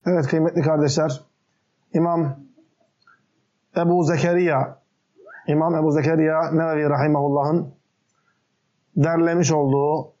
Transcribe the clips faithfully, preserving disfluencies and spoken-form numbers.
Evet kıymetli kardeşler, İmam Ebu Zekeriya, İmam Ebu Zekeriya Nevevi Rahimahullah'ın derlemiş olduğu,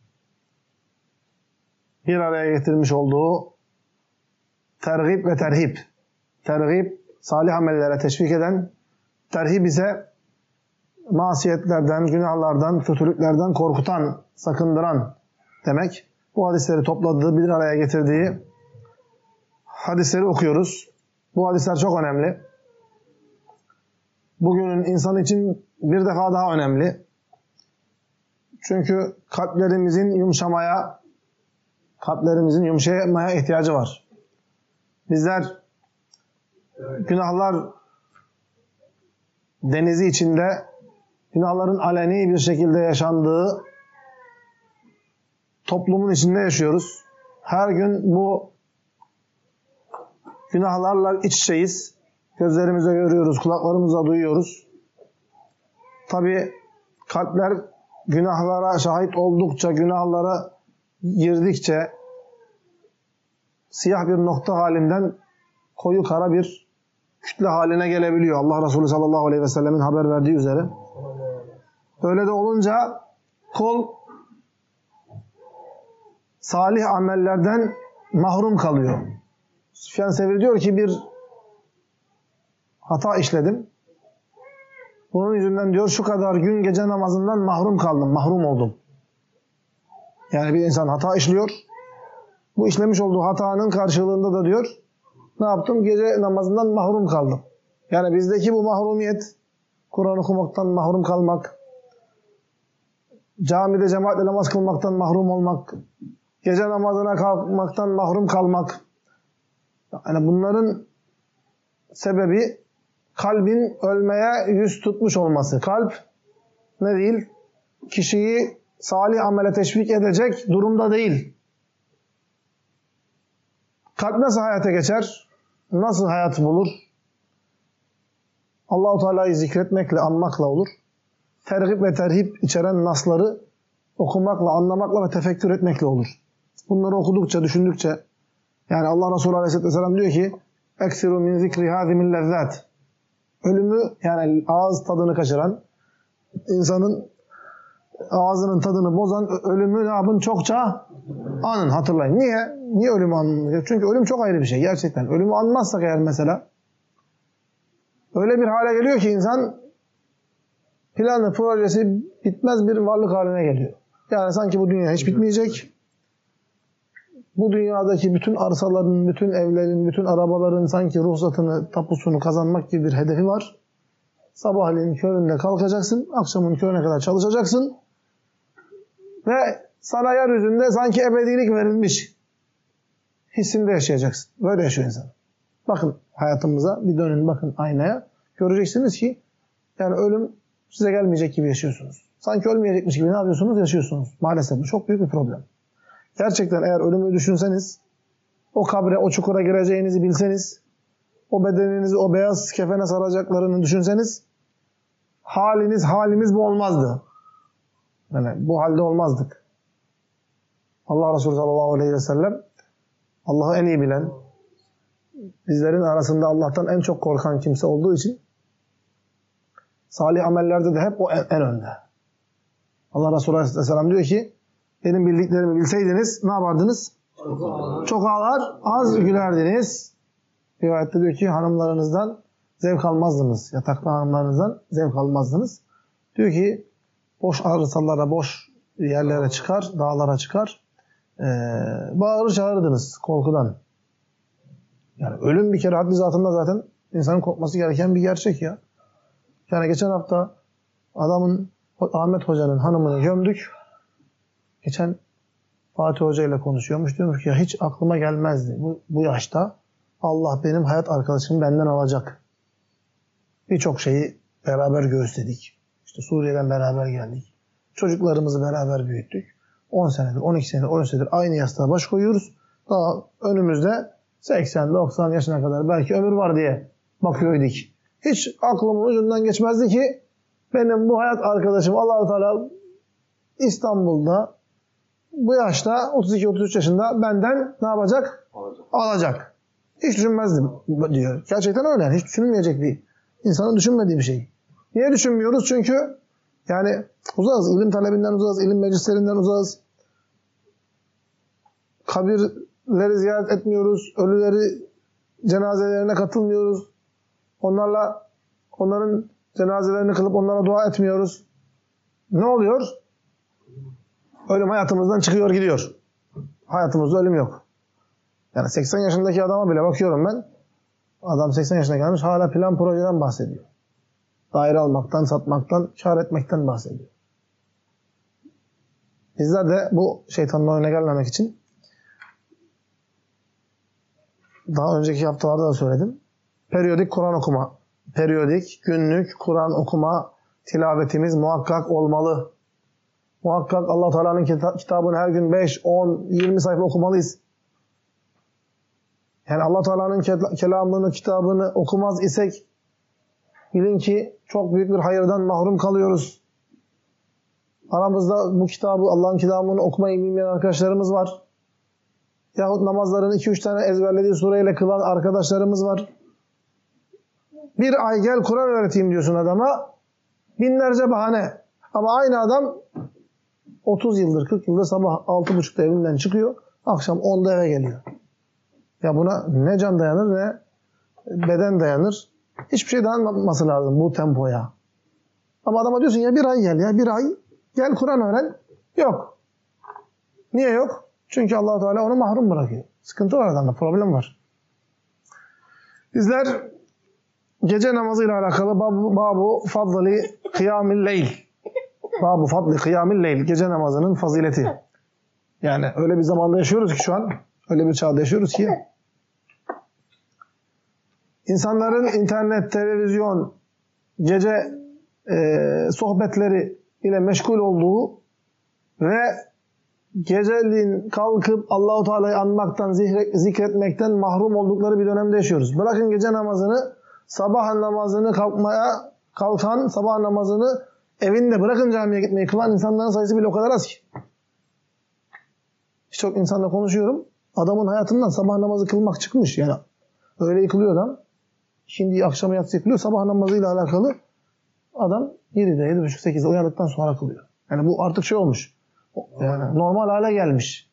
bir araya getirmiş olduğu tergib ve terhib. Tergib, salih amellere teşvik eden, terhib ise masiyetlerden, günahlardan, kötülüklerden korkutan, sakındıran demek. Bu hadisleri topladığı, bir araya getirdiği hadisleri okuyoruz. Bu hadisler çok önemli. Bugünün insanı için bir defa daha önemli. Çünkü kalplerimizin yumuşamaya, kalplerimizin yumuşamaya ihtiyacı var. Bizler günahlar denizi içinde, günahların aleni bir şekilde yaşandığı toplumun içinde yaşıyoruz. Her gün bu günahlarla iç içeyiz. Gözlerimize görüyoruz, kulaklarımızla duyuyoruz. Tabii kalpler günahlara şahit oldukça, günahlara girdikçe siyah bir nokta halinden koyu kara bir kütle haline gelebiliyor. Allah Resulü sallallahu aleyhi ve sellemin haber verdiği üzere. Öyle de olunca kul salih amellerden mahrum kalıyor. Süfyan Sevri diyor ki bir hata işledim. Bunun yüzünden diyor şu kadar gün gece namazından mahrum kaldım, mahrum oldum. Yani bir insan hata işliyor. Bu işlemiş olduğu hatanın karşılığında da diyor ne yaptım? Gece namazından mahrum kaldım. Yani bizdeki bu mahrumiyet, Kur'an okumaktan mahrum kalmak, camide cemaatle namaz kılmaktan mahrum olmak, gece namazına kalkmaktan mahrum kalmak. Yani bunların sebebi kalbin ölmeye yüz tutmuş olması. Kalp ne değil? Kişiyi salih amele teşvik edecek durumda değil. Kalp nasıl hayata geçer? Nasıl hayat bulur? Allah-u Teala'yı zikretmekle, anmakla olur. Tergib ve terhib içeren nasları okumakla, anlamakla ve tefekkür etmekle olur. Bunları okudukça, düşündükçe, yani Allah Resulü Aleyhisselatü Vesselam diyor ki اَكْسِرُوا مِنْ ذِكْرِ هَذِمِ اللَّذَّاتِ Ölümü, yani ağız tadını kaçıran, insanın ağzının tadını bozan ölümü ne yapın? Çokça anın, hatırlayın. Niye? Niye ölümü anın? Çünkü ölüm çok ayrı bir şey gerçekten. Ölümü anmazsak eğer mesela, öyle bir hale geliyor ki insan planı, projesi bitmez bir varlık haline geliyor. Yani sanki bu dünya hiç bitmeyecek. Bu dünyadaki bütün arsaların, bütün evlerin, bütün arabaların sanki ruhsatını, tapusunu kazanmak gibi bir hedefi var. Sabahleyin köründe kalkacaksın, akşamın körüne kadar çalışacaksın ve sana yeryüzünde sanki ebedilik verilmiş hissinde yaşayacaksın. Böyle yaşıyor insan. Bakın hayatımıza, bir dönün bakın aynaya. Göreceksiniz ki yani ölüm size gelmeyecek gibi yaşıyorsunuz. Sanki ölmeyecekmiş gibi ne yapıyorsunuz? Yaşıyorsunuz. Maalesef bu çok büyük bir problem. Gerçekten eğer ölümü düşünseniz, o kabre, o çukura gireceğinizi bilseniz, o bedeninizi o beyaz kefene saracaklarını düşünseniz, haliniz, halimiz bu olmazdı. Yani bu halde olmazdık. Allah Resulü sallallahu aleyhi ve sellem, Allah'ı en iyi bilen, bizlerin arasında Allah'tan en çok korkan kimse olduğu için, salih amellerde de hep o en, en önde. Allah Resulü aleyhisselam diyor ki, benim bildiklerimi bilseydiniz ne yapardınız? Çok ağlar, az gülerdiniz. Rivayette diyor ki hanımlarınızdan zevk almazdınız. Yatakta hanımlarınızdan zevk almazdınız. Diyor ki boş arsalara, boş yerlere çıkar, dağlara çıkar. Ee, bağırır çağırdınız korkudan. Yani ölüm bir kere haddi zatında zaten insanın korkması gereken bir gerçek ya. Yani geçen hafta adamın, Ahmet Hoca'nın hanımını gömdük. Geçen Fatih Hoca ile konuşuyormuş. Diyormuş ki ya hiç aklıma gelmezdi. Bu, bu yaşta Allah benim hayat arkadaşımı benden alacak. Birçok şeyi beraber göğüsledik. İşte Suriye'den beraber geldik. Çocuklarımızı beraber büyüttük. on senedir, on iki senedir, on üç senedir aynı yastığa baş koyuyoruz. Daha önümüzde seksen doksan yaşına kadar belki ömür var diye bakıyorduk. Hiç aklımın ucundan geçmezdi ki benim bu hayat arkadaşım Allah-u Teala İstanbul'da bu yaşta otuz iki otuz üç yaşında benden ne yapacak? Alacak. Alacak. Hiç düşünmezdim diyor. Gerçekten öyle. Yani hiç düşünülmeyecek bir, insanın düşünmediği bir şey. Niye düşünmüyoruz? Çünkü yani uzağız. İlim talebinden uzağız. İlim meclislerinden uzağız. Kabirleri ziyaret etmiyoruz. Ölüleri cenazelerine katılmıyoruz. Onlarla onların cenazelerini kılıp onlara dua etmiyoruz. Ne oluyor? Ölüm hayatımızdan çıkıyor gidiyor. Hayatımızda ölüm yok. Yani seksen yaşındaki adama bile bakıyorum ben. Adam seksen yaşına gelmiş hala plan projeden bahsediyor. Daire almaktan, satmaktan, kar etmekten bahsediyor. Bizler de bu şeytanın oyuna gelmemek için daha önceki haftalarda da söyledim. Periyodik Kur'an okuma. Periyodik, günlük Kur'an okuma tilavetimiz muhakkak olmalı. Muhakkak Allah Teala'nın kitabını her gün beş, on, yirmi sayfa okumalıyız. Yani Allah Teala'nın kelamını, kitabını okumaz isek bilin ki çok büyük bir hayırdan mahrum kalıyoruz. Aramızda bu kitabı, Allah'ın kitabını okumayı bilmeyen arkadaşlarımız var. Yahut namazlarını iki üç tane ezberlediği sureyle kılan arkadaşlarımız var. Bir ay gel Kur'an öğreteyim diyorsun adama. Binlerce bahane. Ama aynı adam otuz yıldır, kırk yıldır sabah altı buçukta evinden çıkıyor. Akşam onda eve geliyor. Ya buna ne can dayanır ne beden dayanır. Hiçbir şey dayanmaması lazım bu tempoya. Ama adama diyorsun ya bir ay gel ya bir ay gel Kur'an öğren. Yok. Niye yok? Çünkü Allah Teala onu mahrum bırakıyor. Sıkıntı var adamda, problem var. Bizler gece namazıyla alakalı babu, babu fadli kıyamil leyl. Babu fadli kıyamil leyl. Gece namazının fazileti. Yani öyle bir zamanda yaşıyoruz ki şu an. Öyle bir çağda yaşıyoruz ki insanların internet, televizyon, gece e, sohbetleri ile meşgul olduğu ve geceliğin kalkıp Allah-u Teala'yı anmaktan, zikretmekten mahrum oldukları bir dönemde yaşıyoruz. Bırakın gece namazını, sabah namazını kalkmaya kalkan, sabah namazını evinde bırakın camiye gitmeyi kılan insanların sayısı bile o kadar az ki. Birçok insanla konuşuyorum. Adamın hayatından sabah namazı kılmak çıkmış. Yani öyle yıkılıyor adam. Şimdi akşam yatsı yıkılıyor. Sabah namazıyla alakalı adam yedide, yedi buçuk, sekizde uyandıktan sonra kılıyor. Yani bu artık şey olmuş. Yani normal hale gelmiş.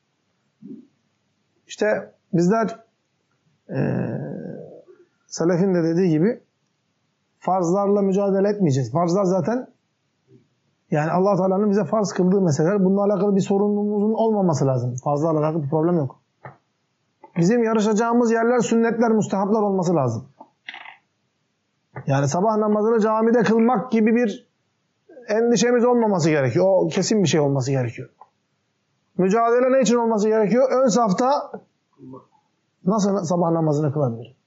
İşte bizler e, selefin de dediği gibi farzlarla mücadele etmeyeceğiz. Farzlar zaten yani Allah Teala'nın bize farz kıldığı meseleler. Bununla alakalı bir sorunumuzun olmaması lazım. Farzlarla alakalı bir problem yok. Bizim yarışacağımız yerler sünnetler, müstehaplar olması lazım. Yani sabah namazını camide kılmak gibi bir endişemiz olmaması gerekiyor. O kesin bir şey olması gerekiyor. Mücadele ne için olması gerekiyor? Ön safta nasıl sabah namazını kılabilir?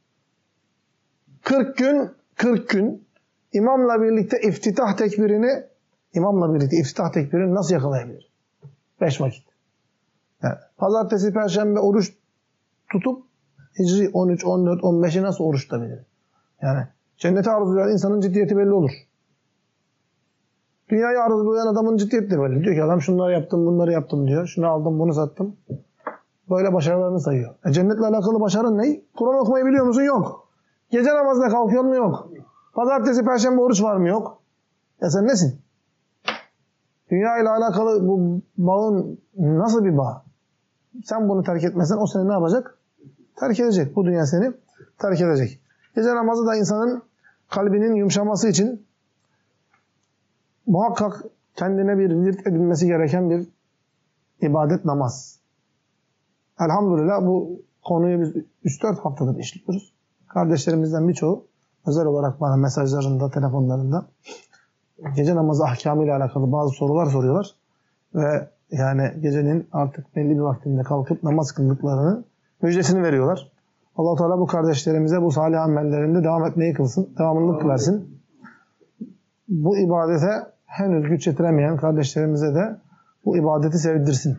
kırk gün, kırk gün imamla birlikte iftitah tekbirini imamla birlikte iftitah tekbirini nasıl yakalayabilir? Beş vakit. Yani pazartesi, perşembe oruç tutup Hicri on üç, on dört, on beşi nasıl oruç tutabilir? Yani cenneti arzulayan insanın ciddiyeti belli olur. Dünyayı arzulayan adamın ciddiyeti de belli. Diyor ki adam şunları yaptım, bunları yaptım diyor. Şunu aldım, bunu sattım. Böyle başarılarını sayıyor. E cennetle alakalı başarın ne? Kur'an okumayı biliyor musun? Yok. Gece namazına kalkıyor mu? Yok. Pazartesi, perşembe oruç var mı? Yok. Ya sen nesin? Dünya ile alakalı bu bağın nasıl bir bağ? Sen bunu terk etmezsen o seni ne yapacak? Terk edecek. Bu dünya seni terk edecek. Gece namazı da insanın kalbinin yumuşaması için muhakkak kendine bir virt edilmesi gereken bir ibadet, namaz. Elhamdülillah bu konuyu biz üç dört haftadır işliyoruz. Kardeşlerimizden birçoğu özel olarak bana mesajlarında, telefonlarında gece namazı ahkamıyla alakalı bazı sorular soruyorlar. Ve yani gecenin artık belli bir vaktinde kalkıp namaz kıldıklarını müjdesini veriyorlar. Allah-u Teala bu kardeşlerimize bu salih amellerinde devam etmeyi kılsın, devamlılık versin. Bu ibadete henüz güç yetiremeyen kardeşlerimize de bu ibadeti sevdirsin.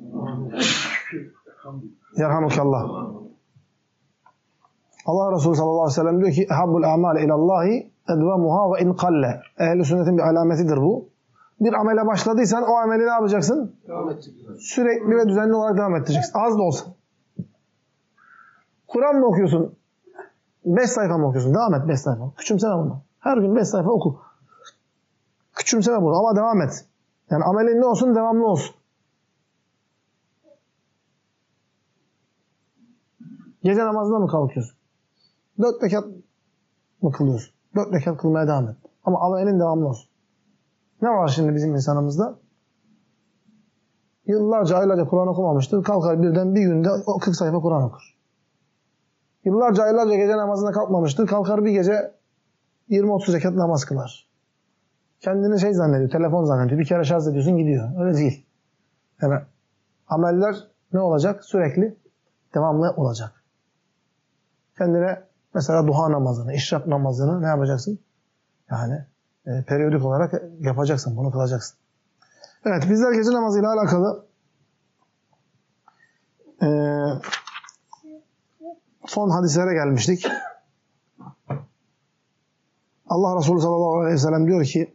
Yerhamukallah. Allah Resulü sallallahu aleyhi ve sellem diyor ki ehabbul a'mal ilallahi edvamuha ve in qalle. Ehl-i sünnetin bir alametidir bu. Bir amele başladıysan o ameli ne yapacaksın? Devam edeceksin. Sürekli ve düzenli olarak devam edeceksin. Az da olsa. Kur'an mı okuyorsun? Beş sayfa mı okuyorsun? Devam et beş sayfa. Küçümseme bunu. Her gün beş sayfa oku. Küçümseme bunu ama devam et. Yani amelin ne olsun? Devamlı olsun. Gece namazına mı kalkıyorsun? Dört rekat mı kılıyorsun? Dört rekat kılmaya devam et. Ama amelin devamlı olsun. Ne var şimdi bizim insanımızda? Yıllarca, aylarca Kur'an okumamıştır. Kalkar birden bir günde kırk sayfa Kur'an okur. Yıllarca, aylarca gece namazına kalkmamıştır. Kalkar bir gece yirmi otuz rekat namaz kılar. Kendini şey zannediyor, telefon zannediyor. Bir kere şarj ediyorsun gidiyor. Öyle değil. Yani ameller ne olacak? Sürekli devamlı olacak. Kendine mesela duha namazını, işrak namazını ne yapacaksın? Yani e, periyodik olarak yapacaksın, bunu kılacaksın. Evet, bizler gece namazıyla alakalı e, son hadislere gelmiştik. Allah Resulü sallallahu aleyhi ve sellem diyor ki,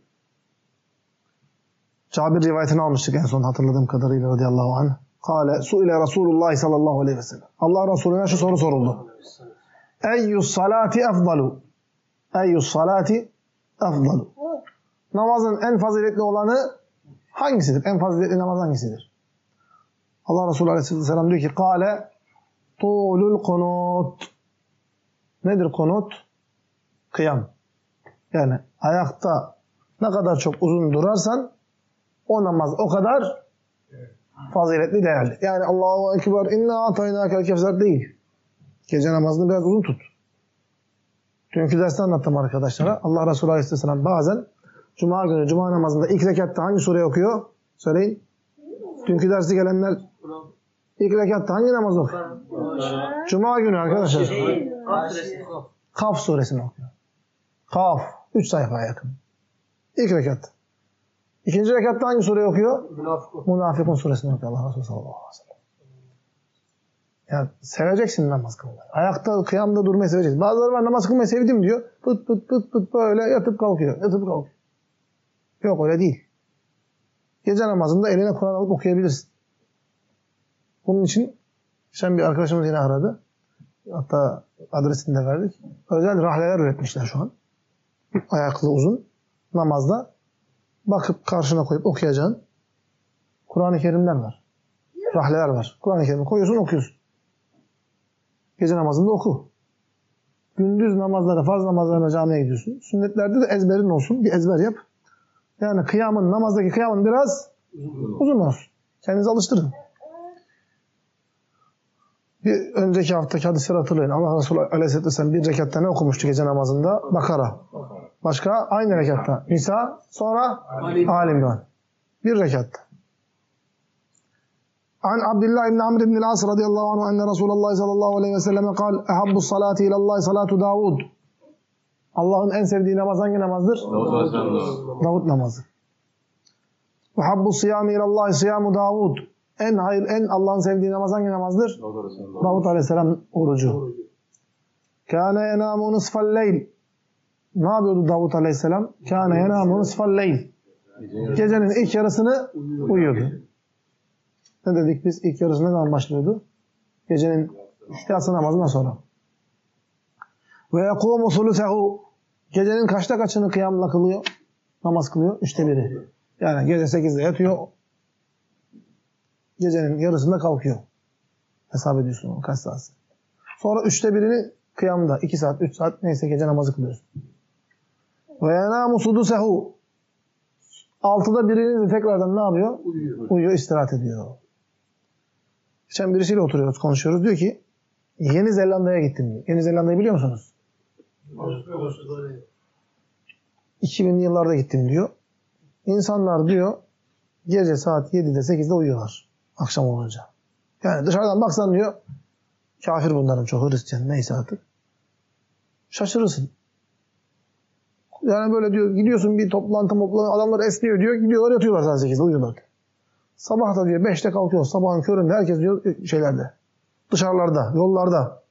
Cabir rivayetini almıştık en son hatırladığım kadarıyla radıyallahu anh. Kale suile Resulullah sallallahu aleyhi ve sellem. Allah Resulüne şu soru soruldu. Eyyus salati efdalu. Eyyus salati efdalu. Namazın en faziletli olanı hangisidir? En faziletli namaz hangisidir? Allah Resulü aleyhisselam diyor ki kâle tuğlul kunut. Nedir kunut? Kıyam. Yani ayakta ne kadar çok uzun durarsan o namaz o kadar faziletli, değerli. Yani Allahu Ekber inna ataynâkel kevser değil. Gece namazını biraz uzun tut. Dünkü derste anlattım arkadaşlara. Allah Resulü aleyhisselam bazen Cuma günü, Cuma namazında ilk rekatta hangi sureyi okuyor? Söyleyin. Dünkü dersi gelenler ilk rekatta hangi namaz okuyor? Cuma günü arkadaşlar. Kaf suresini okuyor. Kaf. Üç sayfaya yakın. İlk rekat. İkinci rekatta hangi sureyi okuyor? Münafikun. Münafikun suresini okuyor Allah Resulü sallallahu aleyhi ve sellem. Yani seveceksin namaz kılmayı. Ayakta, kıyamda durmayı seveceksin. Bazıları var namaz kılmayı sevdim diyor. Pıt pıt pıt pıt böyle yatıp kalkıyor. Yatıp kalkıyor. Yok öyle değil. Gece namazında eline Kur'an alıp okuyabilirsin. Bunun için geçen bir arkadaşımız yine aradı. Hatta adresini de verdik. Özel rahleler üretmişler şu an. Ayaklı uzun. Namazda bakıp karşına koyup okuyacağın Kur'an-ı Kerimler var. Rahleler var. Kur'an-ı Kerim'i koyuyorsun okuyorsun. Gece namazında oku. Gündüz namazlara, farz namazlarına camiye gidiyorsun. Sünnetlerde de ezberin olsun. Bir ezber yap. Yani kıyamın, namazdaki kıyamın biraz uzun olsun. Kendinizi alıştırın. Bir önceki haftaki hadisleri hatırlayın. Allah Resulü Aleyhisselatü Vesselam bir rekatta ne okumuştu gece namazında? Bakara. Başka? Aynı rekatta. Nisa. Sonra? Ali İmran. Bir rekatta. An Abdullah ibn Amr ibn al-As radıyallahu anhu enne Resulullah sallallahu aleyhi ve selleme kal ehabbu salati ilallah salatu Davud. Allah'ın en sevdiği namaz hangi namazdır? Davud, Davud namazı. Ve habbu siyami ilallah siyamu Davud. En hayır, en Allah'ın sevdiği namaz hangi namazdır? Davud aleyhisselam orucu. Kâne yenâmu nisfal leyl. Ne yapıyordu Davud aleyhisselam? Kâne yenâmu nisfal leyl. Gecenin ilk yarısını uyuyordu. Ne dedik biz? İlk yarısı ne zaman başlıyordu? Gecenin yatsı namazından sonra. Ve yekûmu sulusehu. Gecenin kaçta kaçını kıyamla kılıyor? Namaz kılıyor. Üçte biri. Yani gece sekizde yatıyor. Gecenin yarısında kalkıyor. Hesap ediyorsun kaç saat. Sonra üçte birini kıyamda. iki saat, üç saat neyse gece namazı kılıyorsun. Ve yenâmu sudusehu. Altıda birini de tekrardan ne yapıyor? Uyuyor. Uyuyor, istirahat ediyor. Geçen birisiyle oturuyoruz, konuşuyoruz. Diyor ki, Yeni Zelanda'ya gittim diyor. Yeni Zelanda'yı biliyor musunuz? iki binli yıllarda gittim diyor. İnsanlar diyor, gece saat yedide sekizde uyuyorlar. Akşam olunca. Yani dışarıdan baksan diyor, kafir bunların çoğu, Hristiyan neyse artık. Şaşırırsın. Yani böyle diyor, gidiyorsun bir toplantı toplantı adamlar esniyor diyor, gidiyorlar yatıyorlar saat sekizde uyuyorlar. Sabah da diyor beşte kalkıyor, sabahın köründe herkes diyor şeylerde, dışarılarda, yollarda.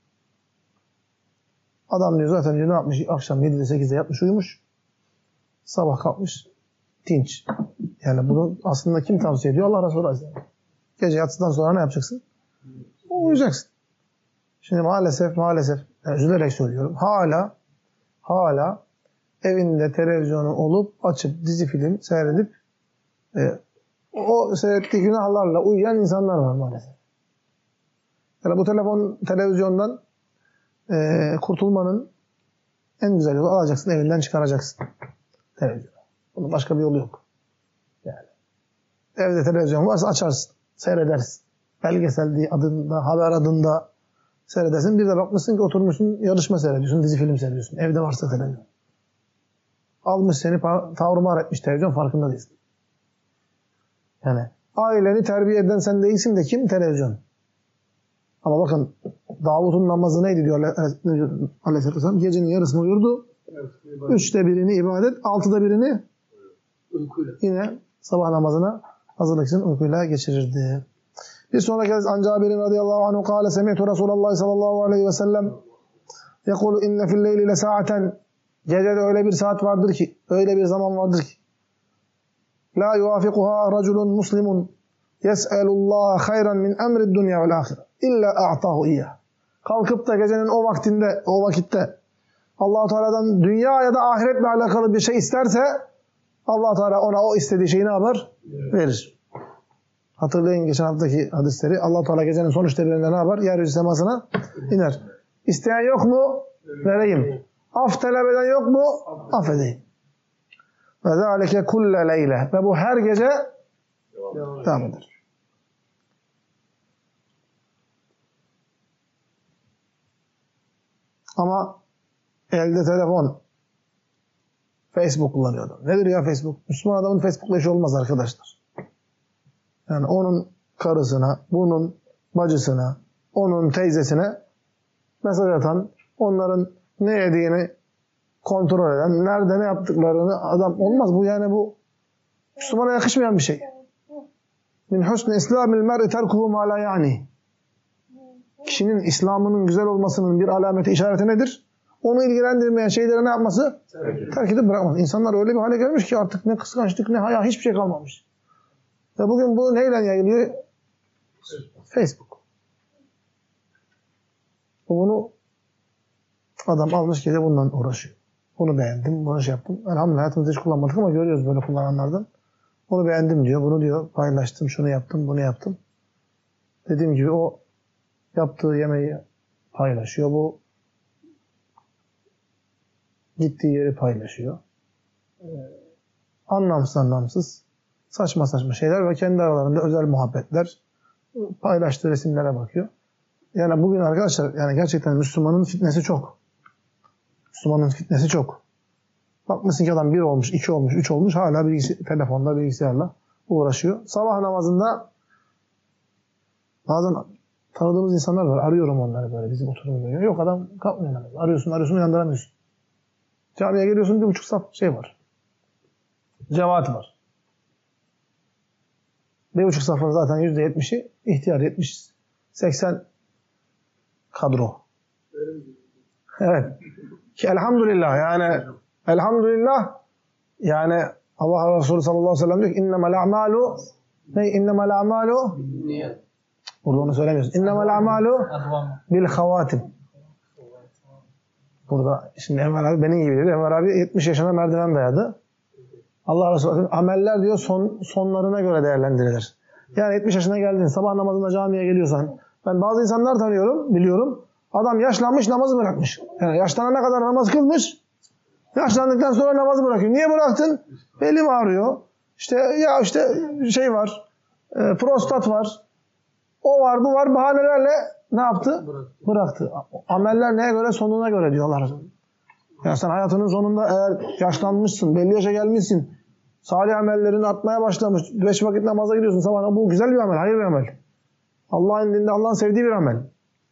Adam diyor zaten diyor ne yapmış, akşam yedide sekizde yatmış uyumuş, sabah kalkmış, dinç. Yani bunu aslında kim tavsiye ediyor? Allah Resulü Aleyhisselam. Gece yatsıdan sonra ne yapacaksın? Uyuyacaksın. Şimdi maalesef maalesef yani üzülerek söylüyorum. Hala hala evinde televizyonu olup açıp dizi film seyredip e, o seyrettiği günahlarla uyuyan insanlar var maalesef. Yani bu telefon, televizyondan e, kurtulmanın en güzel yolu alacaksın, evinden çıkaracaksın televizyonu. Bunun başka bir yolu yok. Yani evde televizyon varsa açarsın, seyredersin. Belgesel diye adında, haber adında seyredersin. Bir de bakmışsın ki oturmuşsun, yarışma seyrediyorsun, dizi film seyrediyorsun. Evde varsa televizyon. Almış seni, tavrımar etmiş televizyon, farkında değilsin. Yani aileni terbiye eden sen değilsin de kim? Televizyon. Ama bakın Davut'un namazı neydi diyor Aleyhisselatü Vesselam? Gecenin yarısını uyurdu. Üçte birini ibadet, altıda birini uykuyla. Yine sabah namazına hazırlık için uykuyla geçirirdi. Bir sonraki hadis An Cabir'in radıyallahu anhu kâle semi'tu Resulallah sallallahu aleyhi ve sellem yekulu inne fil leyli le sa'aten gecede öyle bir saat vardır ki, öyle bir zaman vardır ki la yuvafikuha raculun muslimun yes'elullaha hayran min emrid dünya vel ahire illa a'tahu iyyah. Kalkıp da gecenin o vaktinde, o vakitte Allah-u Teala'dan dünya ya da ahiretle alakalı bir şey isterse Allah-u Teala ona o istediği şeyi ne yapar? Verir. Hatırlayın geçen haftaki hadisleri. Allah-u Teala gecenin son üçte birinde ne yapar? Yeryüzü semasına iner. İsteyen yok mu? Vereyim. Af talep eden yok mu? Affedeyim. Ve zâlike kulle leyle. Ve bu her gece devam eder. Ama elde telefon, Facebook kullanıyor adam. Nedir ya Facebook? Müslüman adamın Facebook'la işi olmaz arkadaşlar. Yani onun karısına, bunun bacısına, onun teyzesine mesaj atan, onların ne yediğini kontrol eden, nerede ne yaptıklarını adam olmaz. Bu yani bu Müslümana yakışmayan bir şey. Min husni islamil mer'i terkuhu ma la yani. Kişinin İslam'ının güzel olmasının bir alameti, işareti nedir? Onu ilgilendirmeyen şeylere ne yapması? Terk edip bırakması. İnsanlar öyle bir hale gelmiş ki artık ne kıskançlık ne haya hiçbir şey kalmamış. Ve bugün bu neyle yayılıyor? Facebook. Bunu adam almış gece bundan uğraşıyor. Bunu beğendim, bunu şey yaptım. Elhamdülillah hayatımızda hiç kullanmadık ama görüyoruz böyle kullananlardan. Onu beğendim diyor, bunu diyor, paylaştım, şunu yaptım, bunu yaptım. Dediğim gibi o yaptığı yemeği paylaşıyor. Bu gittiği yeri paylaşıyor. Ee, anlamsız anlamsız, saçma saçma şeyler ve kendi aralarında özel muhabbetler, paylaştığı resimlere bakıyor. Yani bugün arkadaşlar yani gerçekten Müslümanın fitnesi çok. Müslümanın fitnesi çok. Bakmışsın ki adam bir olmuş, iki olmuş, üç olmuş hala bilgisi, telefonda, bilgisayarla uğraşıyor. Sabah namazında bazen tanıdığımız insanlar var. Arıyorum onları böyle bizim oturumda. Yok adam kalkmıyor namaz. Arıyorsun, arıyorsun, uyandıramıyorsun. Camiye geliyorsun bir buçuk saf şey var. Cemaat var. Bir buçuk safın zaten yüzde yetmişi ihtiyar, yetmiş, seksen kadro. Evet. Ki elhamdülillah yani elhamdülillah yani Allah Resulü sallallahu aleyhi ve sellem diyor ki innemel a'malu ne innemel a'malu niyet. Burada onu söylemiyorsun. İnnemel a'malu bil havatim. Burada şimdi Enver abi benim gibi dedi. Enver abi yetmiş yaşına merdiven dayadı. Allah Resulü ameller diyor son sonlarına göre değerlendirilir. Yani yetmiş yaşına geldin, sabah namazında camiye geliyorsan, ben bazı insanlar tanıyorum, biliyorum. Adam yaşlanmış, namazı bırakmış. Yani yaşlanana kadar namaz kılmış. Yaşlandıktan sonra namazı bırakıyor. Niye bıraktın? Belim ağrıyor. İşte ya işte şey var. E, prostat var. O var, bu var. Bahanelerle ne yaptı? Bıraktı. Bıraktı. Ameller neye göre? Sonuna göre diyorlar. Yani sen hayatının sonunda eğer yaşlanmışsın, belli yaşa gelmişsin, salih amellerini atmaya başlamış, beş vakit namaza gidiyorsun sabah, bu güzel bir amel, hayır bir amel. Allah'ın dinde Allah'ın sevdiği bir amel.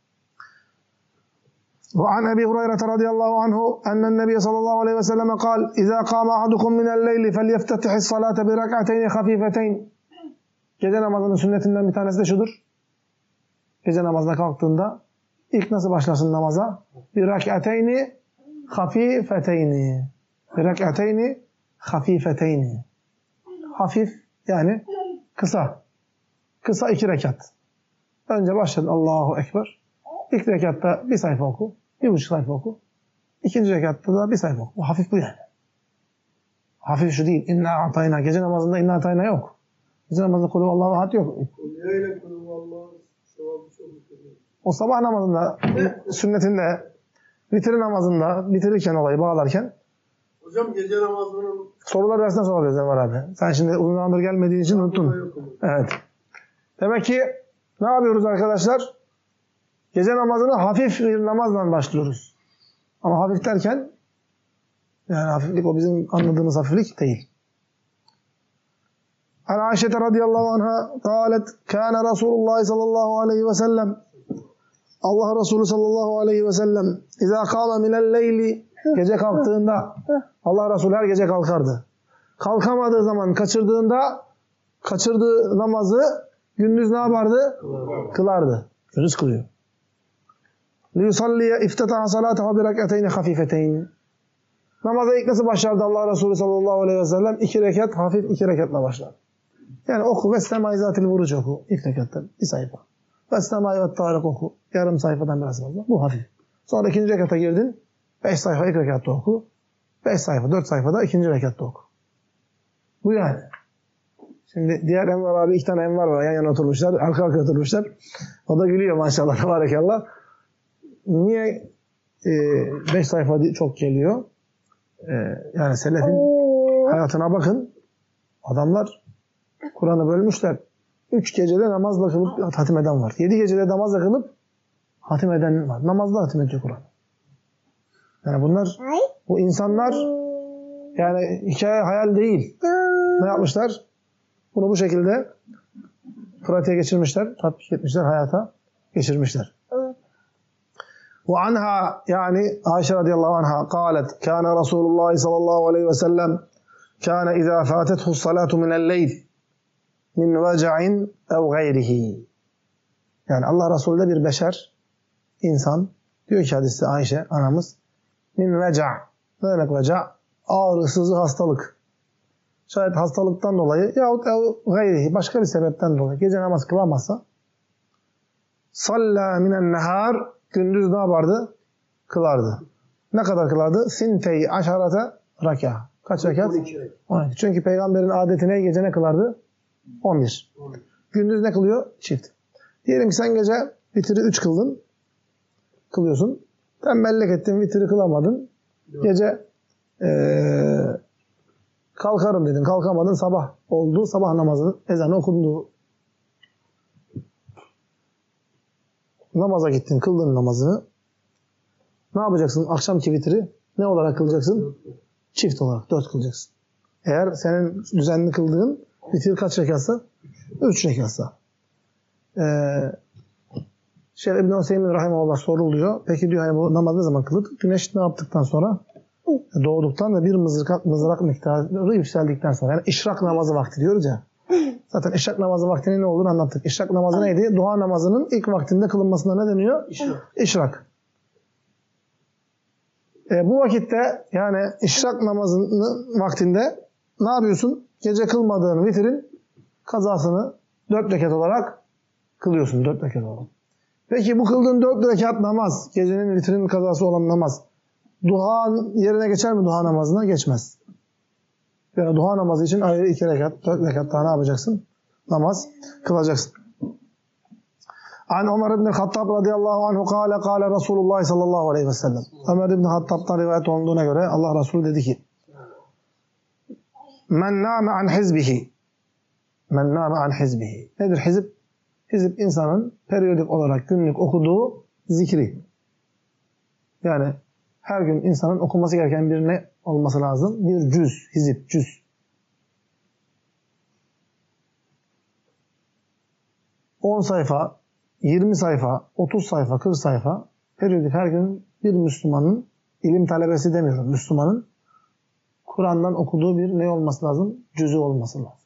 وعن أبي هريرة رضي الله عنه أن النبي صلى الله عليه وسلم قال إذا قام أحدكم من الليل فليفتتح الصلاة بركعتين خفيفتين. Gece namazının sünnetinden bir tanesi de şudur. Gece namazına kalktığında ilk nasıl başlasın namaza? Bir rak'ateyni hafifeteyni. Bir rak'ateyni hafifeteyni. Hafif yani kısa. Kısa iki rekat. Önce başladın Allahu Ekber. İlk rekatta bir sayfa oku. Bir buçuk sayfa oku. İkinci rekatta da bir sayfa oku. Bu hafif bu yani. Hafif şu değil. İnna atayna. Gece namazında inna atayna yok. Gece namazında kulu Allahu ahad yok. O sabah namazında, sünnetinde, vitir namazında, bitirirken olayı bağlarken. Hocam gece namazının... Sorular dersinden soruluyoruz Enver abi. Sen şimdi uzun zamandır gelmediğin için unuttun. Evet. Demek ki ne yapıyoruz arkadaşlar? Gece namazını hafif bir namazla başlıyoruz. Ama hafif derken, yani hafiflik o bizim anladığımız hafiflik değil. An Ayşe radıyallahu anha قالت كان Resulullah sallallahu aleyhi ve sellem Allah Resulü sallallahu aleyhi ve sellem اِذَا قَامَ مِنَ اللَّيْلِ gece kalktığında Allah Resulü her gece kalkardı. Kalkamadığı zaman kaçırdığında kaçırdığı namazı gündüz ne yapardı? Kılardı. Kılardı. Gündüz kılıyor. لِيُصَلِّيَ اِفْتَتَعَ صَلَاتَهُ بِرَكْعَتَيْنِ خَفِيفَتَيْنِ Namaza ilk nasıl başlardı Allah Resulü sallallahu aleyhi ve sellem? İki rekat, hafif iki rekatla başlar. Yani oku. وَسْتَمَا اِذَاتِ الْوُرُجِ oku. İlk rekatta bir sayfa. وَسْتَمَا اِذَاتِ oku. Yarım sayfadan biraz fazla. Bu hafif. Sonra ikinci rekata girdin. Beş sayfa ilk rekatta oku. Beş sayfa, dört sayfada ikinci rekatta oku. Bu yani. Şimdi diğer Enver abi, iki tane Enver var. Yan yana oturmuşlar. Arka arka oturmuşlar. O da gülüyor maşallah. Tebarekallah. Niye e, beş sayfa çok geliyor? E, yani selefin hayatına bakın. Adamlar Kur'an'ı bölmüşler. Üç gecede namazla kılıp hatim eden var. Yedi gecede namazla kılıp hatim eden var. Namazla hatim ediyor Kur'an. Yani bunlar, bu insanlar yani hikaye, hayal değil. Ne yapmışlar? Bunu bu şekilde pratiğe geçirmişler, tatbik etmişler, hayata geçirmişler. Ve anha, yani Ayşe radıyallahu anha kâlet, kâne Resulullah sallallahu aleyhi ve sellem kâne izâ fâtethu salâtu minel-leyl min veca'in ev gayrihi. Yani Allah Resulü de bir beşer, insan. Diyor ki hadiste Ayşe anamız, min veca. Ne demek veca? Ağrı, sızı, hastalık. Şayet hastalıktan dolayı yahut ev gayrihi, başka bir sebepten dolayı gece namaz kılamazsa salla minen nehar, gündüz ne yapardı? Kılardı. Ne kadar kılardı? Sintey aşarata raka. Kaç rekat? on iki. Çünkü peygamberin adeti ne? Gece ne kılardı? on bir. Gündüz ne kılıyor? Çift. Diyelim ki sen gece vitri üç kıldın. Kılıyorsun. Tembellik ettin, vitri kılamadın. Gece ee, kalkarım dedin. Kalkamadın. Sabah oldu. Sabah namazı ezanı okundu. Namaza gittin. Kıldın namazını. Ne yapacaksın? Akşamki vitri ne olarak kılacaksın? Çift olarak. Dört kılacaksın. Eğer senin düzenli kıldığın vitir kaç rekatsa? Üç rekatsa. Eee Şeyh İbn-i Hüseyin rahimahullah soruluyor. Peki diyor, hani bu namaz ne zaman kılır? Güneş ne yaptıktan sonra? Doğduktan ve bir mızrak, mızrak miktarı yükseldikten sonra. Yani işrak namazı vakti diyoruz ya. Zaten işrak namazı vaktinin ne olduğunu anlattık. İşrak namazı neydi? Duha namazının ilk vaktinde kılınmasına ne deniyor? İşrak. İşrak. E, bu vakitte, yani işrak namazının vaktinde ne yapıyorsun? Gece kılmadığın vitrin kazasını dört rekat olarak kılıyorsun. Dört rekat olarak. Peki bu kıldığın dört rekat namaz, gecenin vitrinin kazası olan namaz, duha yerine geçer mi duha namazına? Geçmez. Yani duha namazı için ayrı iki rekat, dört rekat daha ne yapacaksın? Namaz kılacaksın. An Ömer ibn Hattab radıyallahu anhu kâle kâle Resulullah sallallahu aleyhi ve sellem. Ömer ibn Hattab'tan rivayet olduğuna göre Allah Resulü dedi ki, men nâme an hizbihi. Men nâme an hizbihi. Nedir hizb? Hizb insanın periyodik olarak günlük okuduğu zikri. Yani her gün insanın okuması gereken bir ne olması lazım? Bir cüz, hizb, cüz. on sayfa, yirmi sayfa, otuz sayfa, kırk sayfa periyodik her gün bir Müslümanın, ilim talebesi demiyorum, Müslümanın Kur'an'dan okuduğu bir ne olması lazım? Cüzü olması lazım.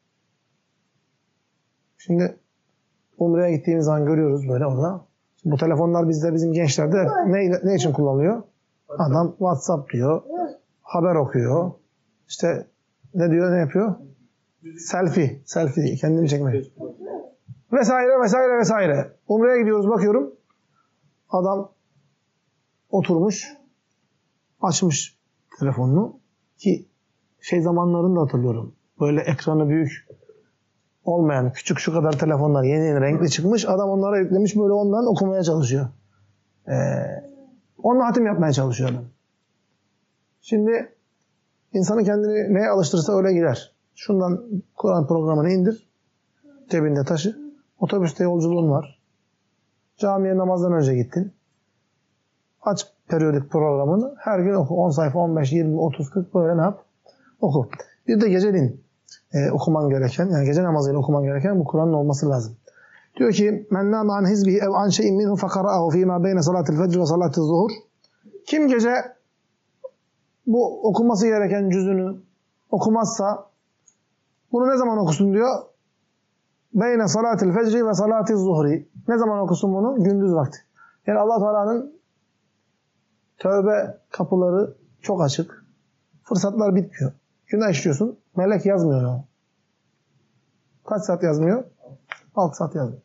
Şimdi Umre'ye gittiğimiz zaman görüyoruz böyle orada. Şimdi bu telefonlar bizde, bizim gençlerde ne, ne için kullanılıyor? Adam WhatsApp diyor, haber okuyor. İşte ne diyor, ne yapıyor? Selfie, selfie, kendini çekmek. Vesaire, vesaire, vesaire. Umre'ye gidiyoruz, bakıyorum. Adam oturmuş, açmış telefonunu ki şey zamanlarını da hatırlıyorum. Böyle ekranı büyük olmayan, küçük şu kadar telefonlar yeni yeni renkli çıkmış. Adam onlara yüklemiş, böyle ondan okumaya çalışıyor. Ee, onunla hatim yapmaya çalışıyor adam. Şimdi insanı kendini neye alıştırırsa öyle gider. Şundan Kur'an programını indir, cebinde taşı. Otobüste yolculuğun var. Camiye namazdan önce gittin. Aç periyodik programını. Her gün oku. on sayfa, on beş, yirmi, otuz, kırk böyle ne yap? Oku. Bir de geceliğin e, okuman gereken, yani gece namazıyla okuman gereken bu Kur'an'ın olması lazım. Diyor ki: "Men nâme an hizbihi ev an şey'in minhu fekara'ahu fîmâ beyne salâtil fecr ve salâtil zuhur." Kim gece bu okuması gereken cüzünü okumazsa bunu ne zaman okusun diyor? Beyne salâtil fecri ve salâtil zuhri. Ne zaman okusun bunu? Gündüz vakti. Yani Allah Teala'nın tövbe kapıları çok açık. Fırsatlar bitmiyor. Günah işliyorsun. Melek yazmıyor ya. Kaç saat yazmıyor? altı saat yazmıyor.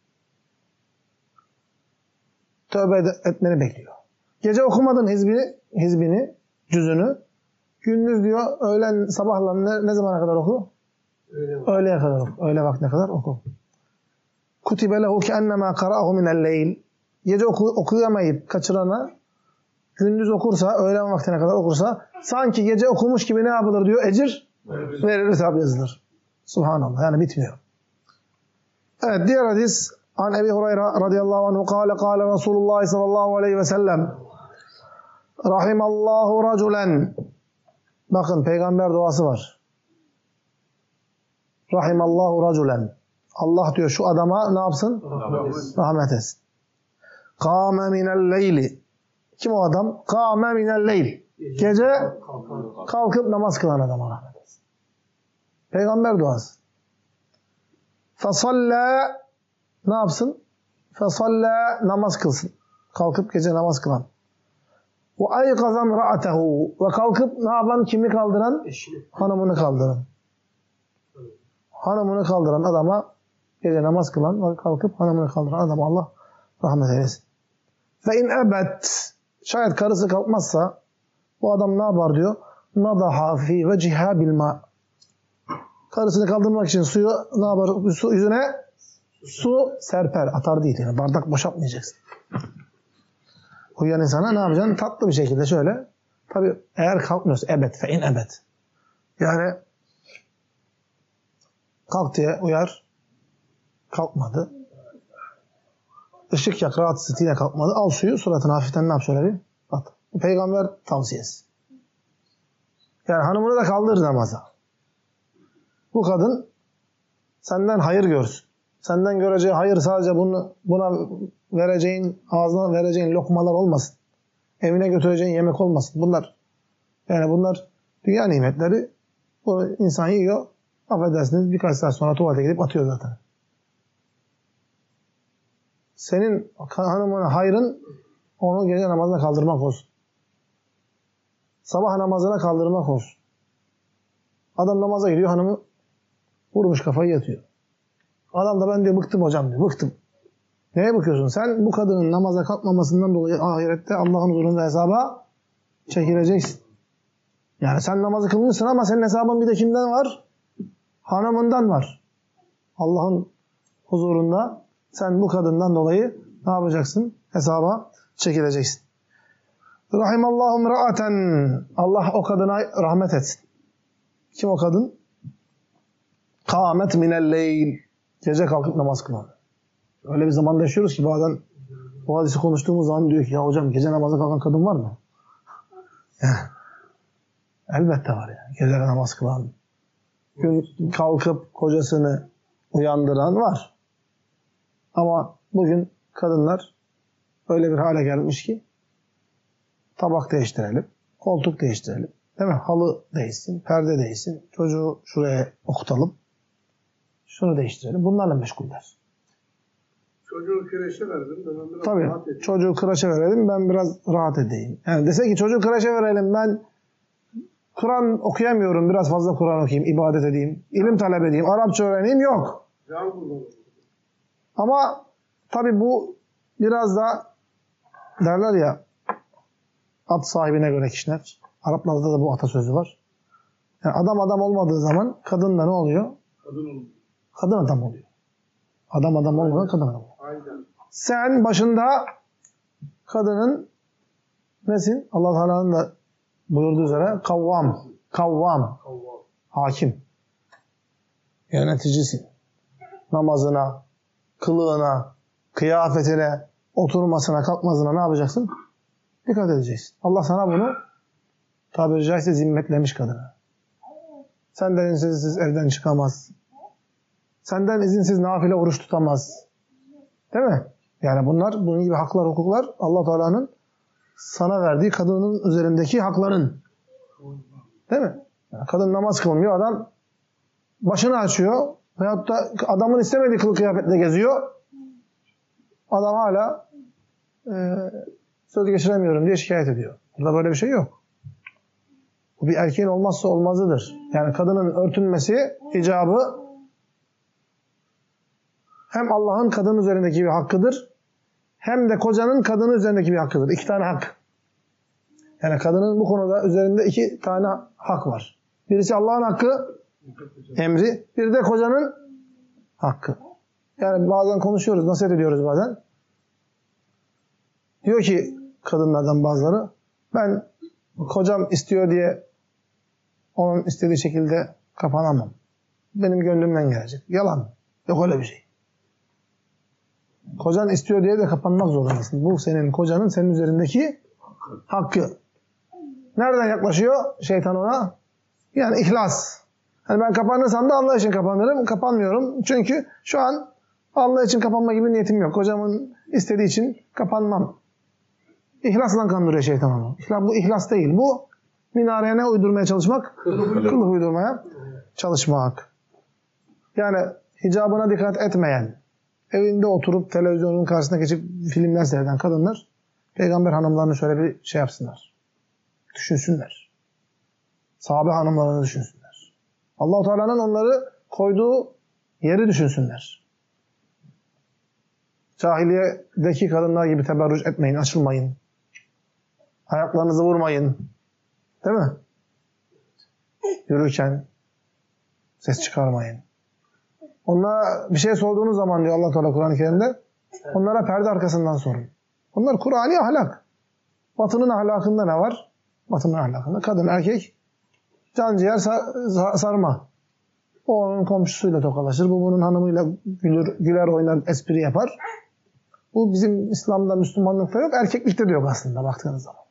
Tövbe etmeni bekliyor. Gece okumadın hizbini, hizbini, cüzünü. Gündüz diyor, öğlen, sabahla ne, ne zamana kadar oku? Öğle. Öğleye kadar oku. Öğle vaktine kadar oku. Kutibe lehu ki ennemâ kara'ahu minel leyl. Gece oku, okuyamayıp kaçırana gündüz okursa, öğlen vaktine kadar okursa sanki gece okumuş gibi ne yapılır diyor? Ecir verilir, hesap yazılır. Subhanallah. Yani bitmiyor. Evet, diğer hadis an Ebi Hureyre radıyallahu anhu kâle kâle Resulullah sallallahu aleyhi ve sellem rahimallahu raculen. Bakın, peygamber duası var. Rahimallahu raculen. Allah diyor şu adama ne yapsın? Rahmet, Rahmet etsin. Kâme minel leyli. Kim o adam? Kâme minel leyl. Gece kalkıp namaz kılan adama rahmet etsin. Peygamber duası. Fesallâ, ne yapsın? Fesallâ, namaz kılsın. Kalkıp gece namaz kılan. Ve aykazam ra'atehu. Ve kalkıp ne yapan? Kimi kaldıran? Eşini. Hanımını kaldıran. Hanımını kaldıran adama, gece namaz kılan ve kalkıp hanımını kaldıran adama Allah rahmet eylesin. Ve in ebet, şayet karısı kalkmazsa bu adam ne yapar diyor? Nadaha fi veciha bilma. Karısını kaldırmak için suyu ne yapar? Su yüzüne su serper. Atar değil yani. Bardak boşaltmayacaksın. Uyuyan insana ne yapacaksın? Tatlı bir şekilde şöyle. Tabi eğer kalkmıyorsa ebed fe in ebed. Yani kalk diye uyar. Kalkmadı. Işık yak, rahat ısıt, yine kalkmadı. Al suyu, suratına hafiften ne yap şöyle bir at. Bu peygamber tavsiyesi. Yani hanımını da kaldır namaza. Bu kadın senden hayır görsün. Senden göreceği hayır sadece bunu, buna vereceğin, ağzına vereceğin lokmalar olmasın. Evine götüreceğin yemek olmasın. Bunlar, yani bunlar dünya nimetleri. Bu insan yiyor. Affedersiniz, birkaç saat sonra tuvalete gidip atıyor zaten. Senin hanımına hayrın onu gece namazına kaldırmak olsun. Sabah namazına kaldırmak olsun. Adam namaza gidiyor, hanımı vurmuş kafayı yatıyor. Adam da ben diyor bıktım hocam diyor, bıktım. Neye bakıyorsun? Sen bu kadının namaza kalkmamasından dolayı ahirette Allah'ın huzurunda hesaba çekileceksin. Yani sen namazı kılmışsın ama senin hesabın bir de kimden var? Hanımından var. Allah'ın huzurunda sen bu kadından dolayı ne yapacaksın? Hesaba çekileceksin. Rahimallahu mra'aten. Allah o kadına rahmet etsin. Kim o kadın? Kâmet minel leyl. Gece kalkıp namaz kılan. Öyle bir zamanda yaşıyoruz ki bazen bu hadisi konuştuğumuz zaman diyor ki ya hocam gece namaza kalkan kadın var mı? Elbette var yani. Gece namaz kılan. Gün kalkıp kocasını uyandıran var. Ama bugün kadınlar öyle bir hale gelmiş ki tabak değiştirelim, koltuk değiştirelim, değil mi? Halı değişsin, perde değişsin, çocuğu şuraya okutalım, şunu değiştirelim. Bunlarla meşguller. Çocuğu kreşe verdim de ben biraz Tabii, rahat edeyim. çocuğu kreşe verelim, ben biraz rahat edeyim. Yani dese ki çocuğu kreşe verelim, ben Kur'an okuyamıyorum, biraz fazla Kur'an okuyayım, ibadet edeyim, ilim talep edeyim, Arapça öğreneyim, yok. Can kullanalım. Ama tabii bu biraz da derler ya, at sahibine göre kişner. Araplarda da bu atasözü var. Yani adam adam olmadığı zaman kadın da ne oluyor? Kadın olur. Kadın adam oluyor. Adam adam olmadan kadın adam oluyor. Aynen. Sen başında kadının nesin? Allah Teala'nın da buyurduğu üzere kavvam, kavvam, Allah. hakim, yöneticisin. Namazına, kılığına, kıyafetine, oturmasına, kalkmasına ne yapacaksın? Dikkat edeceksin. Allah sana bunu tabiri caizse zimmetlemiş kadına. Senden izinsiz evden çıkamaz. Senden izinsiz nafile oruç tutamaz. Değil mi? Yani bunlar, bunun gibi haklar, hukuklar Allah Teala'nın sana verdiği kadının üzerindeki hakların. Değil mi? Yani kadın namaz kılmıyor, adam başını açıyor veyahut da adamın istemediği kılık kıyafetle geziyor. Adam hala e, söz geçiremiyorum diye şikayet ediyor. Burada böyle bir şey yok. Bu bir erkeğin olmazsa olmazıdır. Yani kadının örtünmesi, hicabı hem Allah'ın kadın üzerindeki bir hakkıdır, hem de kocanın kadının üzerindeki bir hakkıdır. İki tane hak. Yani kadının bu konuda üzerinde iki tane hak var. Birisi Allah'ın hakkı, emri. Bir de kocanın hakkı. Yani bazen konuşuyoruz, nasihat ediyoruz bazen. Diyor ki kadınlardan bazıları, ben kocam istiyor diye onun istediği şekilde kapanamam. Benim gönlümden gelecek. Yalan. Yok öyle bir şey. Kocan istiyor diye de kapanmak zorundasın. Bu senin kocanın senin üzerindeki hakkı. Nereden yaklaşıyor şeytan ona? Yani ihlas. Hani ben kapanırsam da Allah için kapanırım. Kapanmıyorum. Çünkü şu an Allah için kapanma gibi niyetim yok. Kocamın istediği için kapanmam. İhlasla kandırıyor şeytan onu. Bu ihlas değil. Bu minareye ne uydurmaya çalışmak? Kılıf uydurmaya çalışmak. Yani hicabına dikkat etmeyen, evinde oturup televizyonun karşısına geçip filmler seyreden kadınlar, Peygamber hanımlarını şöyle bir şey yapsınlar. Düşünsünler. Sahabe hanımlarını düşünsünler. Allah-u Teala'nın onları koyduğu yeri düşünsünler. Cahiliyedeki kadınlar gibi teberrüc etmeyin, açılmayın. Ayaklarınızı vurmayın. Değil mi? Yürürken ses çıkarmayın. Onlara bir şey sorduğunuz zaman diyor Allah Teala Kur'an-ı Kerim'de, onlara perde arkasından sorun. Bunlar Kur'ani ahlak. Batının ahlakında ne var? Batının ahlakında kadın, erkek can ciğer sar sarma. O onun komşusuyla tokalaşır. Bu bunun hanımıyla gülür, güler oynar, espri yapar. Bu bizim İslam'da, Müslümanlıkta yok. Erkeklikte de yok aslında baktığınız zaman.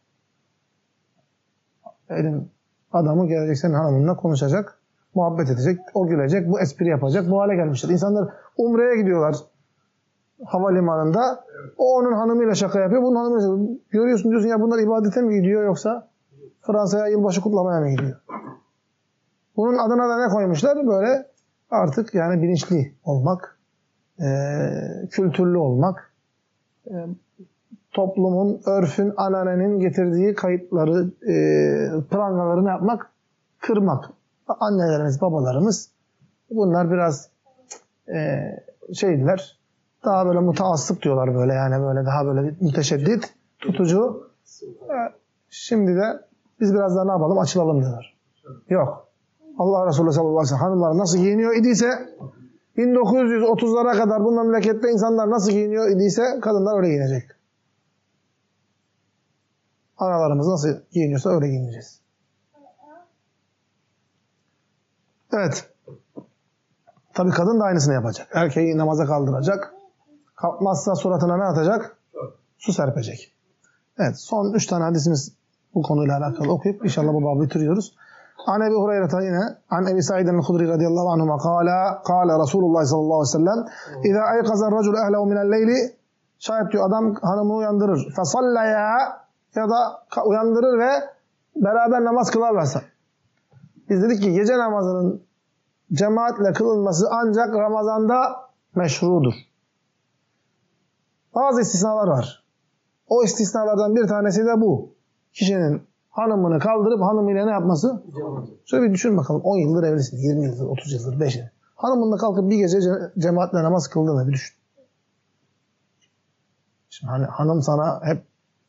Elin adamı gelecek senin hanımınla konuşacak, muhabbet edecek, o gülecek, bu espri yapacak. Bu hale gelmiştir. İnsanlar Umre'ye gidiyorlar havalimanında. O onun hanımıyla şaka yapıyor. Bunun hanımıyla görüyorsun, diyorsun ya bunlar ibadete mi gidiyor yoksa Fransa'ya yılbaşı kutlamaya mı gidiyor? Bunun adına da ne koymuşlar? Böyle artık yani bilinçli olmak, e, kültürlü olmak, e, toplumun, örfün, ananenin getirdiği kayıtları, e, prangaları ne yapmak? Kırmak. Annelerimiz, babalarımız bunlar biraz e, şeydiler, daha böyle mutaassıp diyorlar böyle yani böyle daha böyle müteşeddit, tutucu. E, şimdi de biz biraz daha ne yapalım? Açılalım diyorlar. Yok. Allah Resulü sallallahu aleyhi ve sellem hanımlar nasıl giyiniyor idiyse bin dokuz yüz otuzlara kadar bu memlekette insanlar nasıl giyiniyor idiyse kadınlar öyle giyinecek. Analarımız nasıl giyiniyorsa öyle giyineceğiz. Evet. Tabii kadın da aynısını yapacak. Erkeği namaza kaldıracak. Kalkmazsa suratına ne atacak? Su serpecek. Evet. Son üç tane hadisimiz bu konuyla alakalı okuyup inşallah bu babı bitiriyoruz. An Ebi Hureyre'ta yine An Ebi Sa'idin el-Hudri radıyallahu anhuma kâle kâle Resulullah sallallahu aleyhi ve sellem İzâ eykazar racul ehlehu minel leyli şayet diyor adam hanımını uyandırır. Fesallaya ya da uyandırır ve beraber namaz kılarlarsa. Biz dedik ki gece namazının cemaatle kılınması ancak Ramazan'da meşrudur. Bazı istisnalar var. O istisnalardan bir tanesi de bu. Kişinin hanımını kaldırıp hanımıyla ne yapması? Şöyle bir düşün bakalım. on yıldır evlisin. yirmi yıldır, otuz yıldır, beş yıl. Hanımınla kalkıp bir gece cemaatle namaz kıldığını bir düşün. Şimdi hani hanım sana hep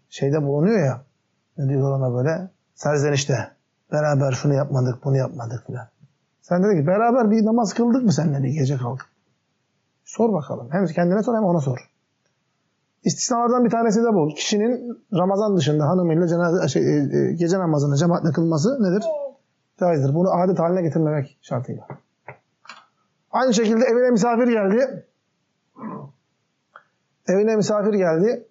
şeyde bulunuyor ya. Ne diyorlar ona böyle? Serzenişte. Beraber şunu yapmadık, bunu yapmadık filan. Sen dedi ki beraber bir namaz kıldık mı seninle bir gece kalkıp? Sor bakalım. Hem kendine sor hem ona sor. İstisnalardan bir tanesi de bu. Kişinin Ramazan dışında hanımıyla cenaze, şey, e, gece namazını cemaatle kılması nedir? Caizdir. Bunu adet haline getirmemek şartıyla. Aynı şekilde evine misafir geldi. Evine misafir geldi.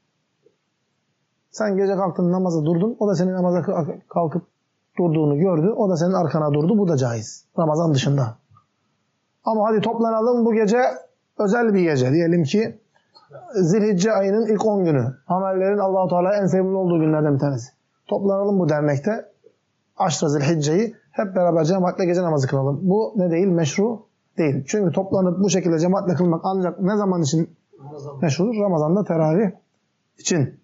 Sen gece kalktın namaza durdun. O da senin namaza kalkıp durduğunu gördü. O da senin arkana durdu. Bu da caiz. Ramazan dışında. Ama hadi toplanalım bu gece özel bir gece. Diyelim ki Zilhicce ayının ilk on günü. Amellerin Allah-u Teala en sevimli olduğu günlerden bir tanesi. Toplanalım bu dernekte. Aşra Zilhicce'yi hep beraber cemaatle gece namazı kılalım. Bu ne değil? Meşru değil. Çünkü toplanıp bu şekilde cemaatle kılmak ancak ne zaman için Ramazan. Meşrudur? Ramazan'da teravih için.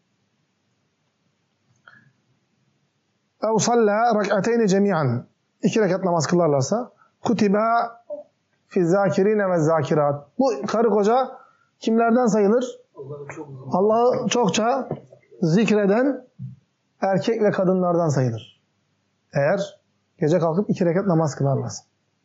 اَوْ صَلَّى رَكْعَتَيْنِ جَمِيعًا İki rekat namaz kılarlarsa كُتِبَا فِي الزَّاكِرِينَ وَالزَّاكِرَاتِ Bu karı koca kimlerden sayılır? Allah'ı çokça zikreden erkek ve kadınlardan sayılır. Eğer gece kalkıp iki rekat namaz kılarlarsa.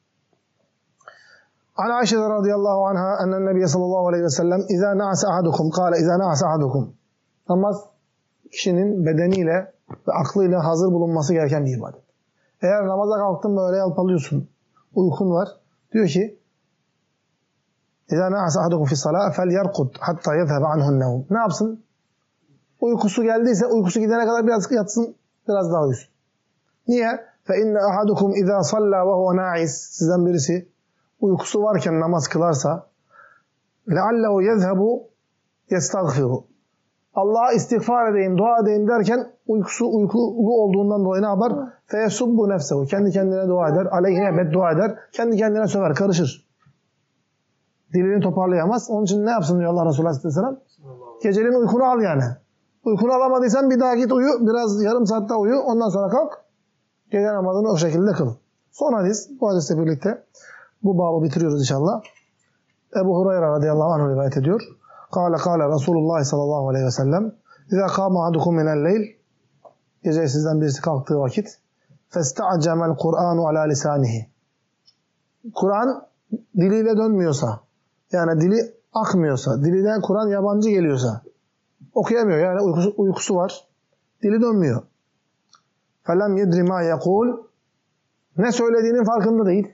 An Ayşe radıyallahu anha ennen nebiye sallallahu aleyhi ve sellem اِذَا نَعَسَ اَحَدُكُمْ قَالَ اِذَا نَعَسَ اَحَدُكُمْ Namaz kişinin bedeniyle ve aklıyla hazır bulunması gereken bir ibadet. Eğer namaza kalktın böyle yalpalıyorsun, uykun var, diyor ki اِذَا نَعَسَ اَحَدُكُمْ فِي الصَّلَاءِ فَلْيَرْقُدْ حَتَّى يَذْهَبَ عَنْهُ النَّوْمِ Ne yapsın? Uykusu geldiyse uykusu gidene kadar biraz yatsın, biraz daha uyusun. Niye? فَاِنَّ اَحَدُكُمْ اِذَا صَلَّى وَهُوَ نَاعِسْ Sizden birisi uykusu varken namaz kılarsa لَعَلَّهُ يَذْهَبُ يَسْتَغْفِرُ Allah'a istiğfar edeyim, dua edeyim derken uykusu uykulu olduğundan dolayı ne yapar? فَيَسُبُّ نَفْسَهُ Kendi kendine dua eder, aleyhine beddua eder, kendi kendine söver, karışır. Dilini toparlayamaz. Onun için ne yapsın diyor Allah Resulü Aleyhisselam? Geceliğin uykunu al yani. Uykunu alamadıysan bir daha git uyu, biraz yarım saatte uyu, ondan sonra kalk. Gece namazını o şekilde kıl. Son hadis, bu hadisle birlikte bu babı bitiriyoruz inşallah. Ebu Hureyre radıyallahu anh rivayet ediyor. Kâle kâle Resulullah sallallahu aleyhi ve sellem İzâ kâme ahadukum minel-leyl Gece sizden birisi kalktığı vakit فَاسْتَعْجَمَ الْقُرْآنُ عَلَى لِسَانِهِ Kur'an diliyle dönmüyorsa, yani dili akmıyorsa, dilinden Kur'an yabancı geliyorsa, okuyamıyor, yani uykusu, uykusu var, dili dönmüyor. فَلَمْ يَدْرِ مَا يَقُولُ Ne söylediğinin farkında değil.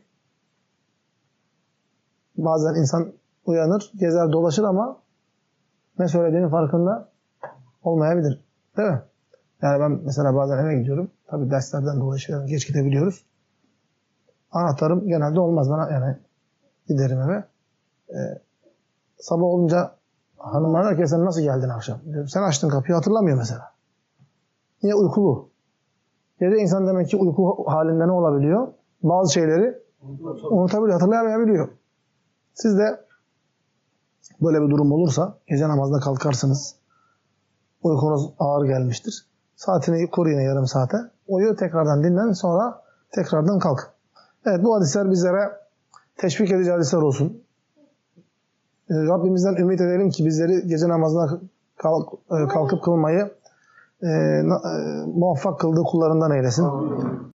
Bazen insan uyanır, gezer dolaşır ama ne söylediğinin farkında olmayabilir. Değil mi? Yani ben mesela bazen eve gidiyorum. Tabii derslerden dolayı şeyden geç gidebiliyoruz. Anahtarım genelde olmaz bana, yani giderim eve. Ee, sabah olunca hanımlar der ki sen nasıl geldin akşam? Diyorum, sen açtın kapıyı, hatırlamıyor mesela. Niye? Uykulu. Gece insan demek ki uyku halinde ne olabiliyor? Bazı şeyleri unutabiliyor, hatırlayamayabiliyor. Siz de böyle bir durum olursa gece namazda kalkarsınız. Uykunuz ağır gelmiştir. Saatini kur yine yarım saate. Uyu, tekrardan dinlen, sonra tekrardan kalk. Evet, bu hadisler bizlere teşvik edici hadisler olsun. Rabbimizden ümit edelim ki bizleri gece namazına kalk, kalkıp kılmayı e, e, muvaffak kıldığı kullarından eylesin.